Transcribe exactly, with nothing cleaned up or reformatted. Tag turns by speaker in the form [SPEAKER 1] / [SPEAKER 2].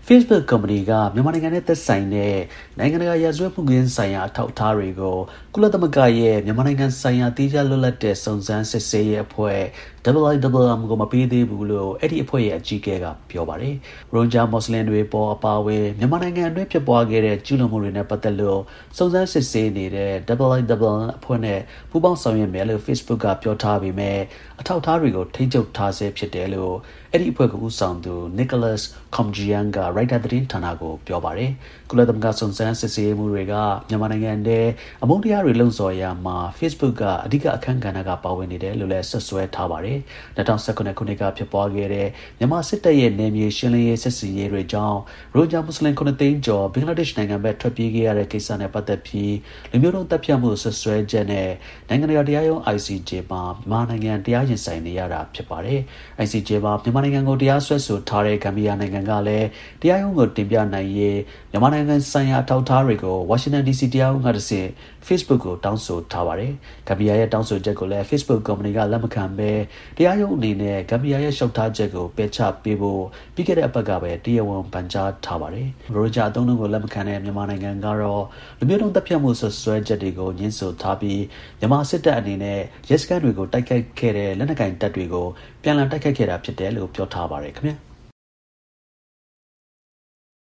[SPEAKER 1] Facebook ကုမ္ပဏီကမြန်မာနိုင်ငံနဲ့သက်ဆိုင်တဲ့နိုင်ငံတကာရာဇဝတ်မှုခင်းဆိုင်ရာအထောက်အထားတွေကိုကုလသမဂ္ဂရဲ့မြန်မာနိုင်ငံဆိုင်ရာသီးခြားလွတ်လပ်တဲ့စုံစမ်းစစ်ဆေးရေးအဖွဲ့ I I M M ကိုမပေးသေးဘူးလို့အဲ့ဒီအဖွဲ့ရဲ့အကြီးအကဲကပြောပါတယ်။ရိုဟင်ဂျာမွတ်စလင်တွေပေါ်အပါအဝင်မြန်မာနိုင်ငံအတွင်းဖြစ်ပွားခဲ့တဲ့ကျူးလွန်မှုတွေနဲ့ပတ်သက်လို့စုံစမ်းစစ်ဆေးနေတဲ့ I I M M အဖွဲ့နဲ့ပူးပေါင်းဆောင်ရွက်မယ်လို့ Facebook ကပြောထားပေမဲ့အထောက်အထားတွေကိုထိန်းချုပ်ထားဆဲဖြစ်တယ်လို့အဲ့ဒီအဖွဲ့ကဦးဆောင်သူ Nicholas Koumjian က Reuters သတင်းဌာနကိုပြောပါတယ်။ကုလသမဂ္ဂစုံစမ်းစစ်ဆေးမှုတွေကမြန်မာနိုင်ငံထဲအမုန်းတရားတွေလှုံ့ဆော်ရာမှာ Facebook ကအဓိကအခန်းကဏ္ဍကပါဝင်နေတယ်လို့လည်းဆွဆွဲထားပါတယ်။၂၀၁၇ ခုနှစ်ကဖြစ်ပွားခဲ့တဲ့မြန်မာစစ်တပ်ရဲ့နယ်မြေရှင်းလင်းရေးစစ်စီရေးတွေကြောင့်ရိုဟင်ဂျာမွတ်စလင်ခုနှစ်သိန်းကျော်ဘင်္ဂလားဒေ့ရှ်နိုင်ငံဘက်ထွက်ပြေးခဲ့ရတဲ့ကိစ္စနဲ့ပတ်သက်ပြီးလူမျိုးတုံးတပ်ဖြတ်မှုဆွဆွဲချက်နဲ့နိုင်ငံတကာတရားရုံး I C J မှာမြန်မာနိုင်ငံတရားရင်ဆိုင်နေရတာဖြစ်ပါတယ်။ I C J မှာမြန်မာနိုင်ငံကိုတရားစွဲဆိုထားတဲ့ဂမ်ဘီယာနိုင်ငံကလည်းတရားရုံးကိုတင်ပြနိုင်ရေးမြန်မာနိုင်ငံဆိုင်ရာအထောက်အထားတွေကိုဝါရှင်တန် ဒီစီ တရားရုံးကတဆင့် Facebook ကိုတောင်းဆိုထားပါတယ်။ဂမ်ဘီယာရဲ့တောင်းဆိုချက်ကိုလည်း Facebook ကုမ္ပဏီကလက်မခံဘဲတရားရုံးအနေနဲ့ဂမ်ဘီယာရဲ့လျှောက်ထားချက်ကိုပယ်ချပေးဖို့ပြီးခဲ့တဲ့အပတ်ကပဲတရားဝင်ပန်ကြားထားပါတယ်။ရိုဟင်ဂျာအသုံးအနှုန်းကိုလက်မခံတဲ့မြန်မာနိုင်ငံကတော့လူမျိုးတုံးတပ်ဖြတ်မှုဆွဆွဲချက်တွေကိုညှင်းဆိုထားပြီးမြန်မာစစ်တပ်အနေနဲ့ရဲစခန်းတွေကိုတိုက်ခိုက်ခဲ့တဲ့လက်နက်ကိုင်တပ်တွေကိုပြန်လည်တိုက်ခိုက်ခဲ့တာဖြစ်တယ်လို့ပြောထားပါတယ်ခင်ဗျာ။